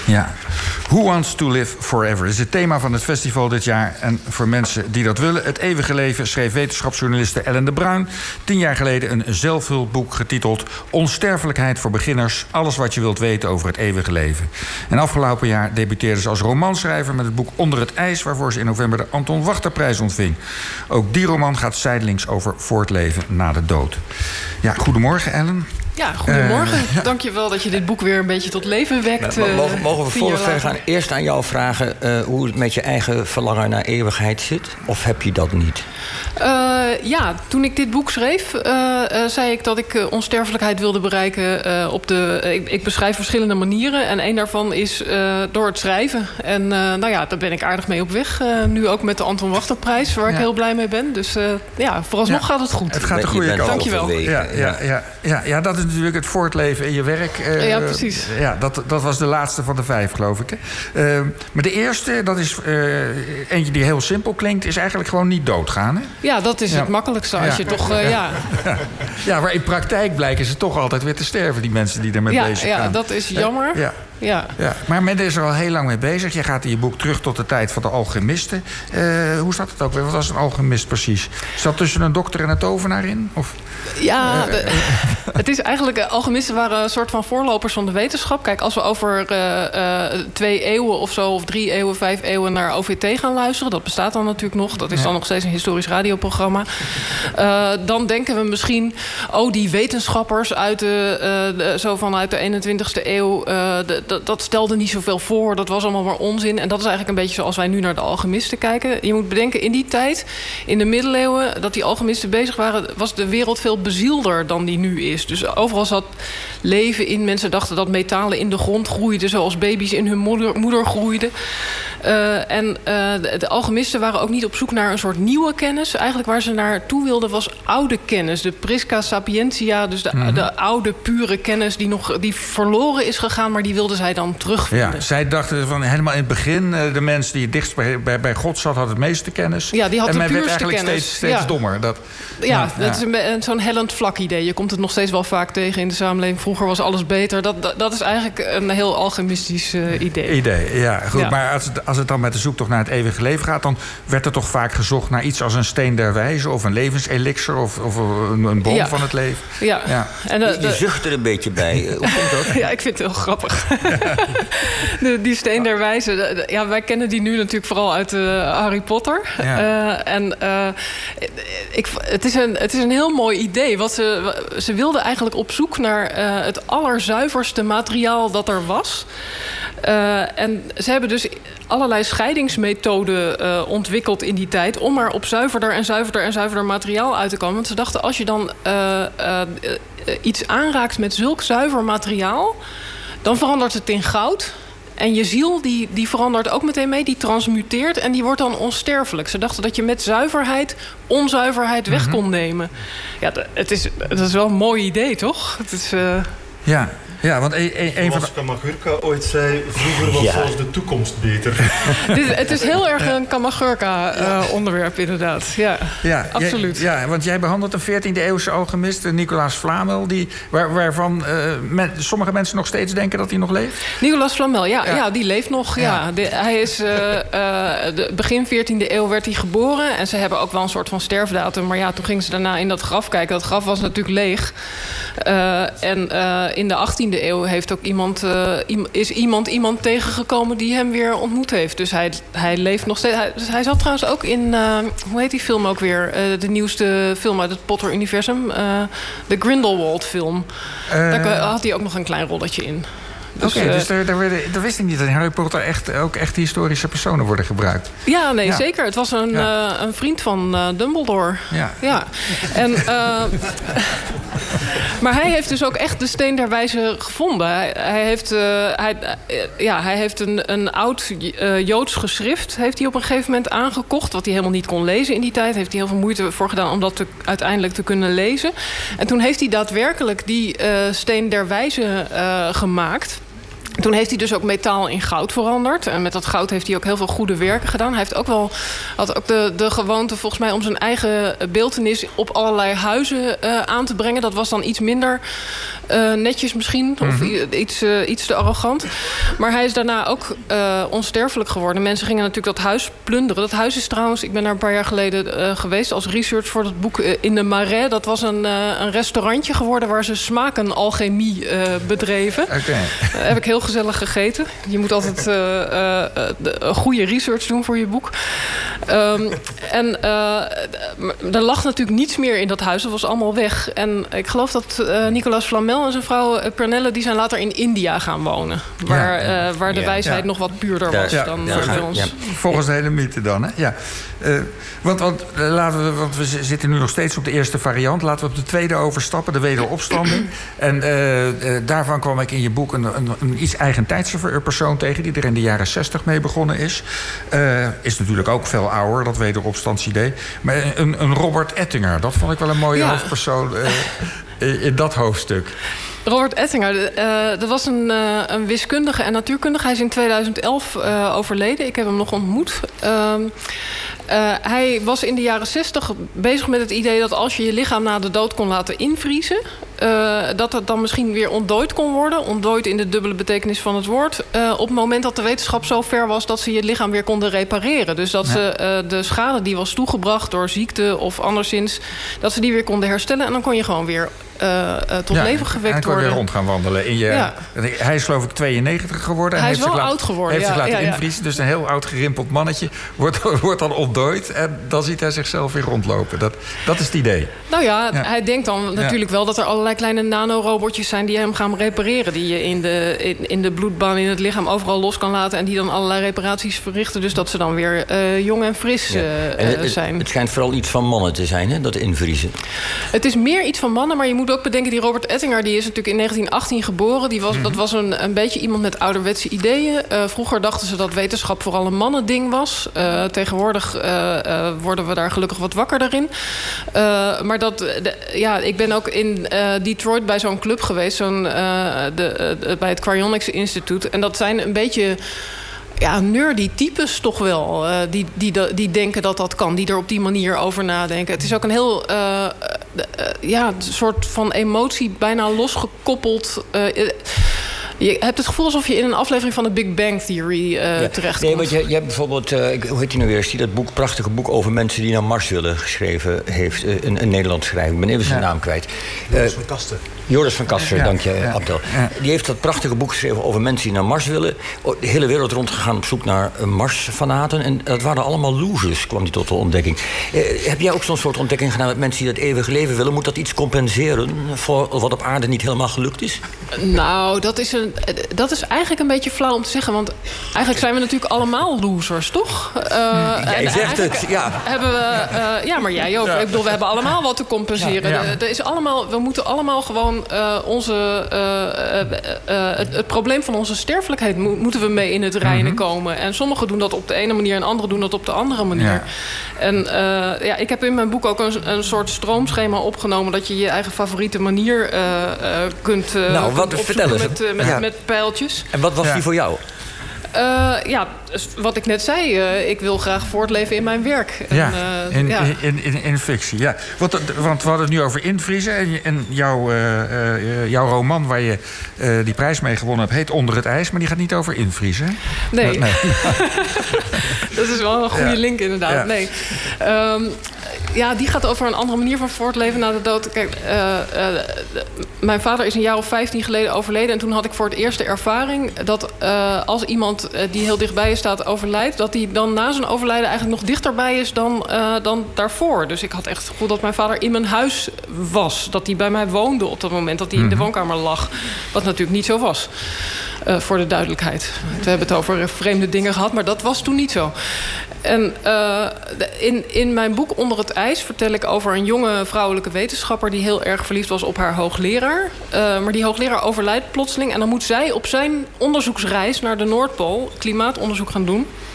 Ja. Who Wants to Live Forever? Dat is het thema van het festival dit jaar. En voor mensen die dat willen, Het eeuwige leven, schreef wetenschapsjournaliste Ellen de Bruin 10 jaar geleden een zelfhulpboek getiteld Onsterfelijkheid voor beginners. Alles wat je wilt weten over het eeuwige leven. En afgelopen jaar debuteerde ze als romanschrijver met het boek Onder het ijs, waarvoor ze in november de Anton Wachterprijs ontving. Ook die roman gaat zijdelings over voortleven na de dood. Ja, goedemorgen Ellen. Ja, goedemorgen. Dank je wel dat je dit boek weer een beetje tot leven wekt. Mogen we voor we verder gaan eerst aan jou vragen hoe het met je eigen verlangen naar eeuwigheid zit? Of heb je dat niet? Ja, toen ik dit boek schreef, zei ik dat ik onsterfelijkheid wilde bereiken. Ik beschrijf verschillende manieren. En één daarvan is door het schrijven. En nou ja, daar ben ik aardig mee op weg. Nu ook met de Anton Wachterprijs, waar ik heel blij mee ben. Dus ja, vooralsnog gaat het goed. Het gaat de goede kant. Dank je wel. Ja, dat is natuurlijk het voortleven in je werk. Ja, precies. Ja, dat was de laatste van de 5, geloof ik. Maar de eerste, dat is eentje die heel simpel klinkt, is eigenlijk gewoon niet doodgaan. Hè? Ja, dat is het makkelijkste. Als je toch, Ja, maar in praktijk blijken ze toch altijd weer te sterven, die mensen die ermee bezig zijn. Ja, dat is jammer. Ja. Maar men is er al heel lang mee bezig. Je gaat in je boek terug tot de tijd van de alchemisten. Hoe zat het ook weer? Wat was een alchemist precies? Zat tussen een dokter en een tovenaar in? Of? Ja, het is eigenlijk... alchemisten waren een soort van voorlopers van de wetenschap. Kijk, als we over 2 eeuwen of zo, of 3 eeuwen, 5 eeuwen naar OVT gaan luisteren, dat bestaat dan natuurlijk nog. Dat is dan nog steeds een historisch radioprogramma. Dan denken we misschien, die wetenschappers uit vanuit de 21ste eeuw, dat stelde niet zoveel voor. Dat was allemaal maar onzin. En dat is eigenlijk een beetje zoals wij nu naar de alchemisten kijken. Je moet bedenken, in die tijd, in de middeleeuwen, dat die alchemisten bezig waren, was de wereld veel bezielder dan die nu is. Dus overal zat leven in. Mensen dachten dat metalen in de grond groeiden, zoals baby's in hun moeder groeiden. De alchemisten waren ook niet op zoek naar een soort nieuwe kennis. Eigenlijk waar ze naartoe wilden was oude kennis. De Prisca Sapientia, dus de oude pure kennis die verloren is gegaan, maar die wilden zij dan terugvinden. Ja, zij dachten van helemaal in het begin, de mens die het dichtst bij God zat, had het meeste kennis. Ja, die had en de puurste werd eigenlijk kennis. steeds dommer. Dat is zo'n hellend vlak idee. Je komt het nog steeds wel vaak tegen in de samenleving. Vroeger was alles beter. Dat is eigenlijk een heel alchemistisch idee. Ja, goed. Ja. Maar als het dan met de zoektocht naar het eeuwige leven gaat, dan werd er toch vaak gezocht naar iets als een steen der wijze of een levenselixer of een bron van het leven. Ja. En je zucht er een beetje bij. Hoe komt dat? Ja, ik vind het heel grappig. Die steen der wijze. Ja, wij kennen die nu natuurlijk vooral uit Harry Potter. Ja. Het is een heel mooi idee. Ze wilden eigenlijk op zoek naar het allerzuiverste materiaal dat er was. En ze hebben dus allerlei scheidingsmethoden ontwikkeld in die tijd om maar op zuiverder en zuiverder materiaal uit te komen. Want ze dachten, als je dan iets aanraakt met zulk zuiver materiaal, dan verandert het in goud. En je ziel die verandert ook meteen mee, die transmuteert en die wordt dan onsterfelijk. Ze dachten dat je met zuiverheid onzuiverheid weg kon nemen. Ja, dat is wel een mooi idee, toch? Het is, Ja, want een van de... Kamagurka ooit zei, vroeger was zoals de toekomst beter. Het is heel erg een Kamagurka-onderwerp, inderdaad. Ja, absoluut. Want jij behandelt een 14e-eeuwse alchemist, Nicolaas Flamel, waarvan sommige mensen nog steeds denken dat hij nog leeft? Nicolaas Flamel, ja, die leeft nog. Ja. Hij is begin 14e eeuw werd hij geboren. En ze hebben ook wel een soort van sterfdatum. Maar ja, toen gingen ze daarna in dat graf kijken. Dat graf was natuurlijk leeg. In de 18e eeuw heeft ook iemand tegengekomen die hem weer ontmoet heeft. Dus hij leeft nog steeds. Hij zat trouwens ook in, hoe heet die film ook weer? De nieuwste film uit het Potter-universum. De Grindelwald-film. Daar had hij ook nog een klein rolletje in. Dus, dus daar wist ik niet dat in Harry Potter ook echt historische personen worden gebruikt. Ja, zeker. Het was een vriend van Dumbledore. Ja. En, maar hij heeft dus ook echt de steen der wijze gevonden. Hij heeft een oud Joods geschrift heeft hij op een gegeven moment aangekocht, wat hij helemaal niet kon lezen in die tijd. Heeft hij heel veel moeite voor gedaan om dat uiteindelijk te kunnen lezen. En toen heeft hij daadwerkelijk die steen der wijze gemaakt. Toen heeft hij dus ook metaal in goud veranderd. En met dat goud heeft hij ook heel veel goede werken gedaan. Hij heeft had ook de gewoonte volgens mij om zijn eigen beeltenis op allerlei huizen aan te brengen. Dat was dan iets minder netjes misschien, of iets te arrogant. Maar hij is daarna ook onsterfelijk geworden. Mensen gingen natuurlijk dat huis plunderen. Dat huis is trouwens, ik ben daar een paar jaar geleden geweest als research voor dat boek in de Marais. Dat was een restaurantje geworden waar ze smakenalchemie bedreven. Okay. Heb ik heel gezellig gegeten. Je moet altijd een goede research doen voor je boek. Er lag natuurlijk niets meer in dat huis. Dat was allemaal weg. En ik geloof dat Nicolas Flamel en zijn vrouw Pernelle, die zijn later in India gaan wonen. Waar de wijsheid nog wat puurder was dan bij ons. Ja. Volgens de hele mythe dan, hè? Ja. Want we zitten nu nog steeds op de eerste variant. Laten we op de tweede overstappen, de wederopstanding. En daarvan kwam ik in je boek een iets eigentijdse persoon tegen, die er in de jaren 60 mee begonnen is. Is natuurlijk ook veel ouder, dat wederopstandsidee. Maar een Robert Ettinger, dat vond ik wel een mooie hoofdpersoon in dat hoofdstuk. Robert Ettinger, dat was een wiskundige en natuurkundige. Hij is in 2011 overleden. Ik heb hem nog ontmoet. Hij was in de jaren 60 bezig met het idee dat als je je lichaam na de dood kon laten invriezen, dat het dan misschien weer ontdooid kon worden. Ontdooid in de dubbele betekenis van het woord. Op het moment dat de wetenschap zo ver was dat ze je lichaam weer konden repareren. Dus dat ze de schade die was toegebracht door ziekte of anderszins, dat ze die weer konden herstellen. En dan kon je gewoon weer tot leven gewekt worden. En weer rond gaan wandelen. Hij is geloof ik 92 geworden. Hij is wel oud geworden. Heeft zich laten invriezen. Dus een heel oud gerimpeld mannetje wordt dan ontdooid. En dan ziet hij zichzelf weer rondlopen. Dat is het idee. Nou ja, hij denkt dan natuurlijk wel dat er allerlei kleine nanorobotjes zijn die hem gaan repareren. Die je in de bloedbaan in het lichaam overal los kan laten. En die dan allerlei reparaties verrichten. Dus dat ze dan weer jong en fris zijn. Het schijnt vooral iets van mannen te zijn, hè, dat invriezen. Het is meer iets van mannen, maar je moet ook bedenken, die Robert Ettinger, die is natuurlijk in 1918 geboren. Dat was een beetje iemand met ouderwetse ideeën. Vroeger dachten ze dat wetenschap vooral een mannending was. Tegenwoordig worden we daar gelukkig wat wakkerder in. Maar ik ben ook in Detroit bij zo'n club geweest, bij het Cryonics Instituut. En dat zijn een beetje nerdy types toch wel. Die denken dat kan. Die er op die manier over nadenken. Het is ook een heel soort van emotie bijna losgekoppeld. Je hebt het gevoel alsof je in een aflevering van de Big Bang Theory terechtkomt. Nee, want je hebt bijvoorbeeld, hoe heet die nou weer? Dat prachtige boek over mensen die naar Mars willen geschreven heeft. Een Nederlands schrijver. Ik ben even zijn naam kwijt. Joris van Kasten. Joris van Kasten, dank je, Abdel. Ja. Die heeft dat prachtige boek geschreven over mensen die naar Mars willen. De hele wereld rondgegaan op zoek naar Marsfanaten. En dat waren allemaal losers, kwam hij tot de ontdekking. Heb jij ook zo'n soort ontdekking gedaan met mensen die dat eeuwige leven willen? Moet dat iets compenseren voor wat op aarde niet helemaal gelukt is? Nou, dat is eigenlijk een beetje flauw om te zeggen. Want eigenlijk zijn we natuurlijk allemaal losers, toch? Jij zegt het, ja. Maar jij ook. Ik bedoel, we hebben allemaal wat te compenseren. Ja. We moeten allemaal gewoon het probleem van onze sterfelijkheid moeten we mee in het reinen komen. En sommigen doen dat op de ene manier en anderen doen dat op de andere manier. Ja. En ik heb in mijn boek ook een soort stroomschema opgenomen dat je je eigen favoriete manier kunt vertellen met pijltjes. En wat was die voor jou? Wat ik net zei, ik wil graag voortleven in mijn werk. In fictie, ja. Want we hadden het nu over invriezen. En jouw roman waar je die prijs mee gewonnen hebt, heet Onder het ijs. Maar die gaat niet over invriezen. Nee. Dat is wel een goede link inderdaad. Ja. Nee. Die gaat over een andere manier van voortleven na de dood. Kijk, mijn vader is een jaar of 15 geleden overleden. En toen had ik voor het eerst de ervaring dat als iemand die heel dichtbij je staat overlijdt, dat die dan na zijn overlijden eigenlijk nog dichterbij is dan daarvoor. Dus ik had echt het gevoel dat mijn vader in mijn huis was. Dat hij bij mij woonde op dat moment. Dat hij in de woonkamer lag. Wat natuurlijk niet zo was. Voor de duidelijkheid. We hebben het over vreemde dingen gehad, maar dat was toen niet zo. En in mijn boek Onder het ijs vertel ik over een jonge vrouwelijke wetenschapper die heel erg verliefd was op haar hoogleraar. Maar die hoogleraar overlijdt plotseling. En dan moet zij op zijn onderzoeksreis naar de Noordpool klimaatonderzoek gaan doen.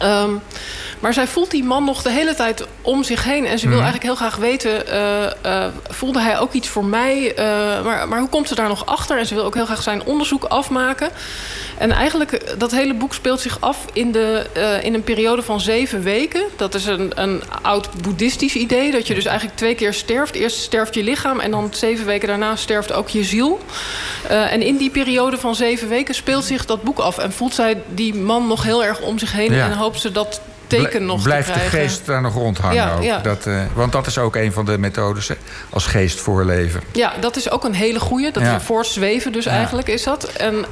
Maar zij voelt die man nog de hele tijd om zich heen. En ze wil eigenlijk heel graag weten... voelde hij ook iets voor mij? Maar hoe komt ze daar nog achter? En ze wil ook heel graag zijn onderzoek afmaken. En eigenlijk, dat hele boek speelt zich af in een periode van 7 weken. Dat is een oud boeddhistisch idee. Dat je dus eigenlijk 2 keer sterft. Eerst sterft je lichaam en dan 7 weken daarna sterft ook je ziel. En in die periode van 7 weken speelt zich dat boek af. En voelt zij die man nog heel erg om zich heen. En hoopt ze dat teken nog blijft te krijgen. De geest daar nog rondhangen ook. Ja. Want dat is ook een van de methodes, hè? Als geest voorleven. Ja, dat is ook een hele goeie. Dat voorzweven dus eigenlijk is dat. En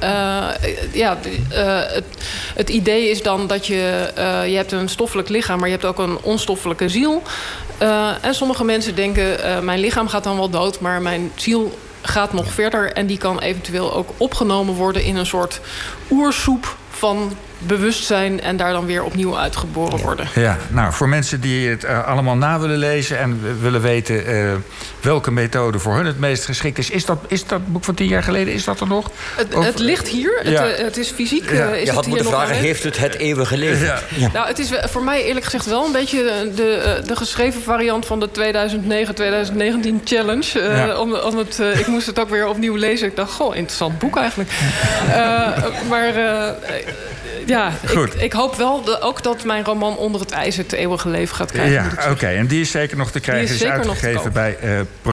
het idee is dan dat je hebt een stoffelijk lichaam... maar je hebt ook een onstoffelijke ziel. En sommige mensen denken... mijn lichaam gaat dan wel dood, maar mijn ziel gaat nog verder... en die kan eventueel ook opgenomen worden in een soort oersoep van bewustzijn en daar dan weer opnieuw uitgeboren worden. Ja, nou, voor mensen die het allemaal na willen lezen en willen weten welke methode voor hun het meest geschikt is dat boek van 10 jaar geleden, is dat er nog? Het ligt hier, het is fysiek. Ja. Je had moeten vragen, heeft het eeuwige leven? Ja. Ja. Nou, het is voor mij eerlijk gezegd wel een beetje de geschreven variant van de 2009-2019 challenge. Ik moest het ook weer opnieuw lezen. Ik dacht, goh, interessant boek eigenlijk. Ik hoop wel ook dat mijn roman Onder het ijs het eeuwige leven gaat krijgen. Ja, oké. En die is zeker nog te krijgen. Die is uitgegeven bij